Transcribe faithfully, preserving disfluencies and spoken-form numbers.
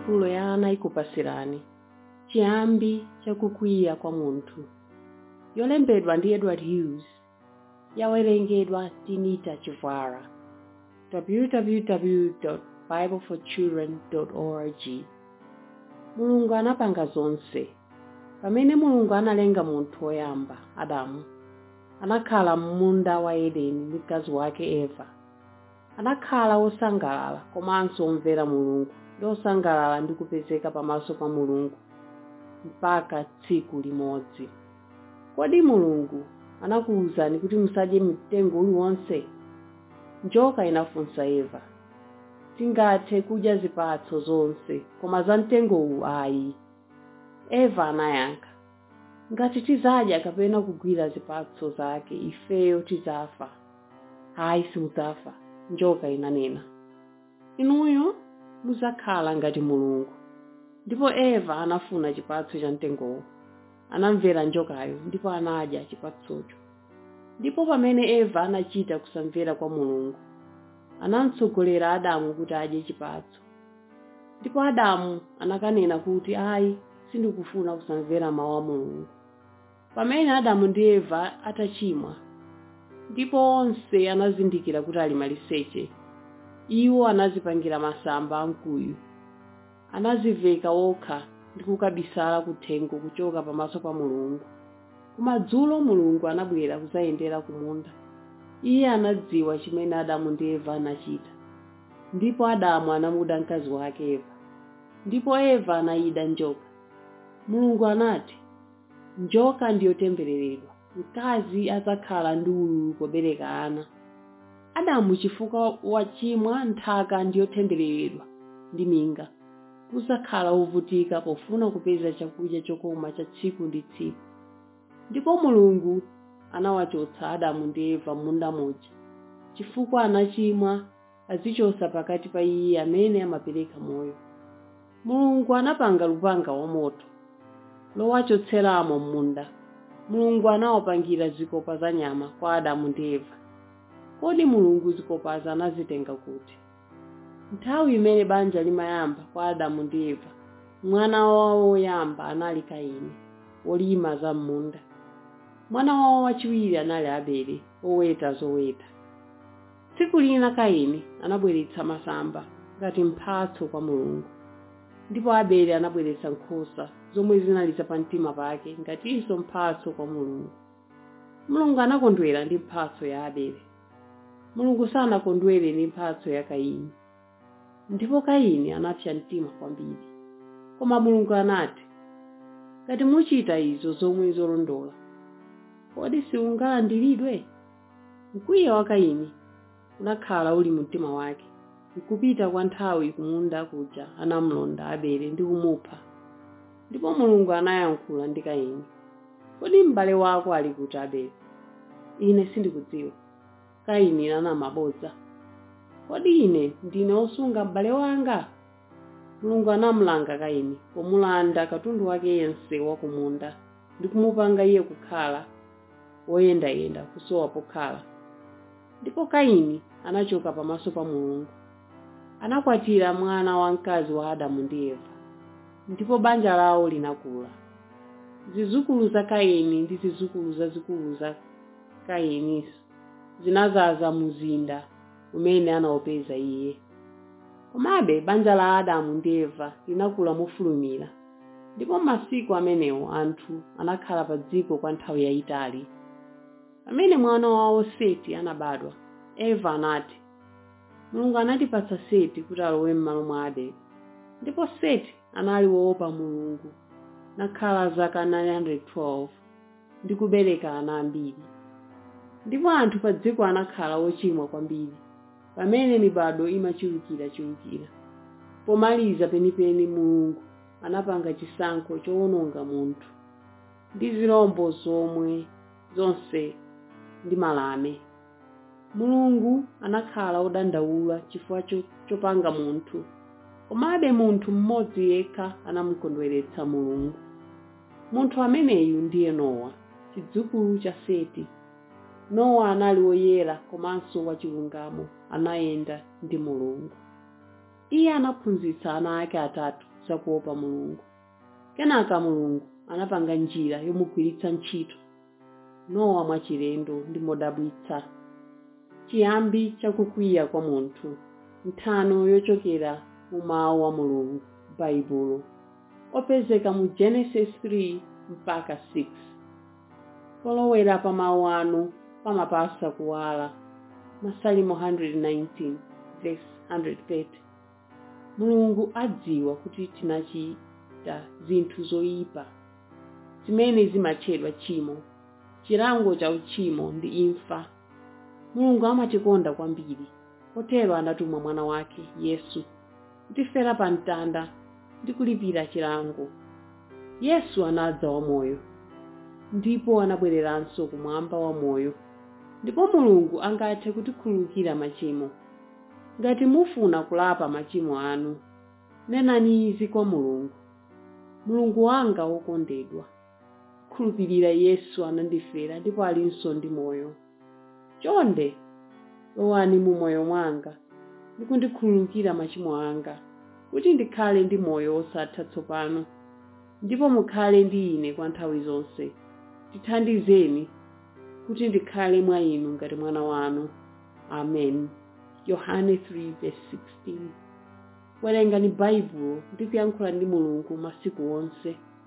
baibulo ya ana ikupasirani chiyambi chakukwiya kwa munthu, yolembedwa ndi Edward Hughes, yawerengedwa ndi Nita Chivara. w w w dot bible for children dot org. Mulungu anapanga zonse. Pamene Mulungu analenga munthu woyamba, Adamu, anakhala m'munda wa Edeni ndi mkazi wake Eva. Anakhala wosangalala komanso omvera Mulungu ndi osangalala ndi kupezeka pamaso pa Mulungu mpaka tsiku limodzi. Kodi Mulungu anakuwuzani kuti musadye mtengo uliwonse? Njoka inafunsa Eva, tingathe kudya zipatso zonse koma za mtengo uwu ayi. Eva anayankha, ngati tizadya kapena kugwira zipatso zake ifeyo tizafa. Hayi, simudzafa, njoka inanena. Inuyo muzakhala ngati Mulungu. Ndipo Eva anafuna chipatso cha mtengowo. Anamvera njokayo ndipo anadya chipatsocho. Ndipo pamene Eva anachita kusamvera kwa Mulungu, anamtsogolera Adamu kuti adye chipatso. Ndipo Adamu anakanena kuti ayi, sindikufuna kusamvera mawu a Mulungu. Pamene Adamu ndi Eva atachimwa, ndipo onse anazindikira kuti ali maliseche, iwo anazipangira masamba amkuyu. Anaziveka okha ndi kukabisala kuthengo kuchoka pamaso pa Mulungu. Kumadzulo Mulungu anabwera kuzayendera kumunda. Iye anadziwa chimene Adamu ndi Eva anachita. Ndipo Adamu anamuda mkazi wake Eva. Ndipo Eva anayida njoka. Mulungu anati, njoka ndiyo tembereredwa, mkazi adzakhala ndi ululu pobereka ana. Adamu chifukwa wachimwa, nthaka ndiyo tembereredwa ndi minga. Uzakhala uvutika pofuna kupeza chakudya chokoma cha tsiku ndi tsiku. Ndipo Mulungu anawachotsa Adamu ndi Eva munda moja, chifukwa anachimwa azichosa pakati pa iye amene amapereka moyo. Mulungu anapanga lupanga wa moto lowachotseramo munda. Mulungu anawapangira zikopa za nyama kwa Adamu ndi Eva. Kodi Mulungu zikopazo anazitenga kuti? Nthawi imene banja limayamba kwa Adamu ndi Eva, mwana wawo woyamba anali Kaini, wolima za munda. Mwana wawo wachiwiri anali Abele, woweta zoweta. Tsiku lina Kaini anabweretsa masamba ngati mphatso kwa Mulungu. Ndipo Abele anabweretsa nkhosa zomwe zinali zapamtima pake ngatinso mphatso kwa Mulungu. Mulungu anakondwera ndi mphatso ya Abele. Mulungu sanakondwere ndi mphatso ya Kaini. Ndipo Kaini anapsa mtima kwambiri. Koma Mulungu anati, ngati muchita izo zomwe zolondola, kodi simungalandiridwe? Mkwiyo wa Kaini unakhala uli mtima wake. Kupita kwa nthawi kumunda kuja anamlonda Abele ndi kumupha. Ndipo Mulungu anayankhula ndi Kaini, kodi m'bale wako ali kuti Abele? Ine sindikudziwa. Kaini anamabodza, kodi ine ndine osunga m'bale wanga? Mulungu anamlanga Kaini pomulanda katundu wake yense wa kumunda ndi kumupanga iye kukhala woyendayenda kusowa pokhala. Ndipo Kaini anachoka pamaso pa Mulungu. Anakwatira mwana wa mkazi wa Adamu ndi Eva. Ndipo banja lawo linakula. Zizukulu za Kaini ndi zizukulu zazikulu za Kaini zinazaza muzinda umene anaopeza iye. Komabe banja la Adamu ndi Eva linakula mofulumira. Ndipo masiku amenewo anthu anakhala pa dziko kwa nthawi yayitali. Pamene mwana wawo Seti anabadwa, Eva anati, Mulungu anatipatsa Seti kuti alowe m'malo mwa Abele. Ndipo Seti anali woopa Mulungu, nakhala zaka nine hundred twelve ndi kubereka ana ambiri. Ndipo anthu pa dziko anakhala ochimwa kwambiri, pamene mibado imachulukira-chulukira. Pomaliza penipeni Mulungu anapanga chisankho chowononga munthu ndi zirombo zomwe zonse ndi malame. Mulungu anakhala odandaula chifukwa chopanga munthu. Komabe munthu mmodzi yekha anamukondweretsa Mulungu. Munthu ameneyu ndiye Nowa, chidzukulu cha Seti. Nowa anali woyera komanso wachilungamo, anayenda ndi Mulungu. Iye anaphunzitsa ana ake atatu, zakuopa Mulungu. Kenaka Mulungu anapanga njira yomugwiritsa ntchito Nowa mwachilendo ndi modabwitsa. Chiyambi chakukwiya kwa munthu. Nthano yochokera mu mawu a Mulungu, Baibulo, opezeka mu Genesis three mpaka six. Polowera pa mawu anu pamapasa kuwala. Masalimo one nineteen verse one thirty. Mulungu adziwa kuti tinachita zinthu zoyipa zimene zimatchedwa tchimo. Chilango cha uchimo ndi imfa. Mulungu amatikonda kwambiri, kotero anatuma mwana wake Yesu kutifera pa mtanda ndi kulipira chilango. Yesu anadza wamoyo, ndipo anabwereranso kumwamba wamoyo, ndipo Mulungu angathe kutikhululukira machimo. Ngati mufuna kulapa machimo anu, nenani izi kwa Mulungu: Mulungu wanga wokondedwa, khulupirira Yesu anandifera ndipo alinso ndi moyo. Chonde lowani mu moyo mwanga ndi kundikhululukira machimo anga, kuti ndikhale ndi moyo osatha tsopano, ndipo mukhale ndi ine kwa nthawi zonse. Tithandizeni kuti ndikhale mwa inu ngati mwana wanu. Amen. Yohane three verse sixteen. Werengani Baibulo ndi kuyankhula ndi Mulungu masiku onse.